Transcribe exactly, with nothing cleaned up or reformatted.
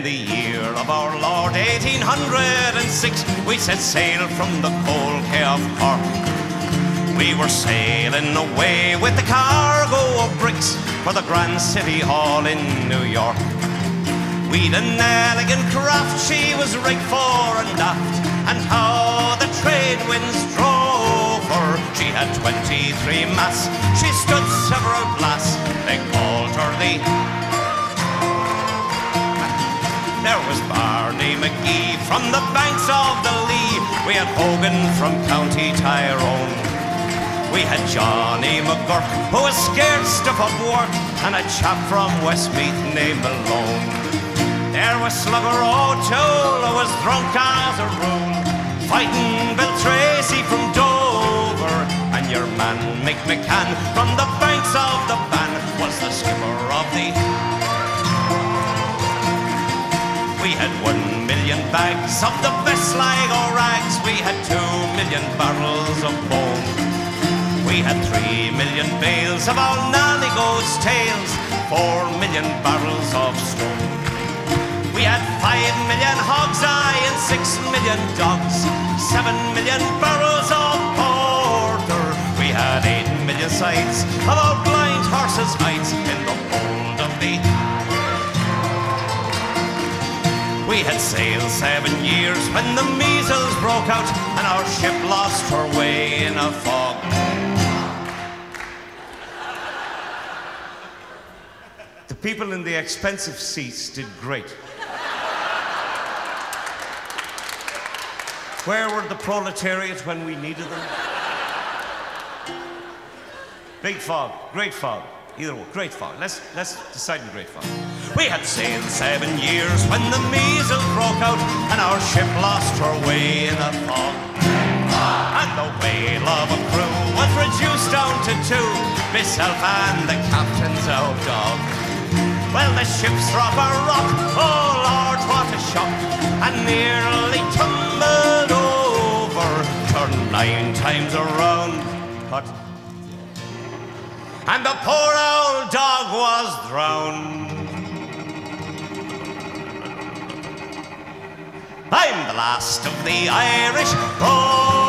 In the year of our Lord eighteen hundred six, we set sail from the cold Quay of Cork. We were sailing away with the cargo of bricks for the Grand City Hall in New York. We'd an elegant craft, she was rigged fore and aft, and how the trade winds drove her. She had twenty-three masts, she stood several blasts, they called her the... There was Barney McGee from the banks of the Lee. We had Hogan from County Tyrone. We had Johnny McGurk, who was scared stiff of work, and a chap from Westmeath named Malone. There was Slugger O'Toole, who was drunk as a rule, fighting Bill Tracy from Dover, and your man Mick McCann from the banks of the Bann was the skipper of the... We had one million bags of the best Sligo rags. We had two million barrels of bone. We had three million bales of all nanny goats' tails, four million barrels of stone. We had five million hogs eye and six million dogs, seven million barrels of porter. We had eight million sides of our blind horses' hides in the hold of the... We had sailed seven years when the measles broke out, and our ship lost her way in a fog. The people in the expensive seats did great. Where were the proletariat when we needed them? Big fog, great fog. Either way, great fog. Let's, let's decide on great fog. We had sailed seven years when the measles broke out, and our ship lost her way in a fog. And the whale of a crew was reduced down to two, myself and the captain's old dog. Well, the ship struck a rock, oh Lord, what a shock, and nearly tumbled over, turned nine times around. What? And the poor old dog was drowned. I'm the last of the Irish. Oh,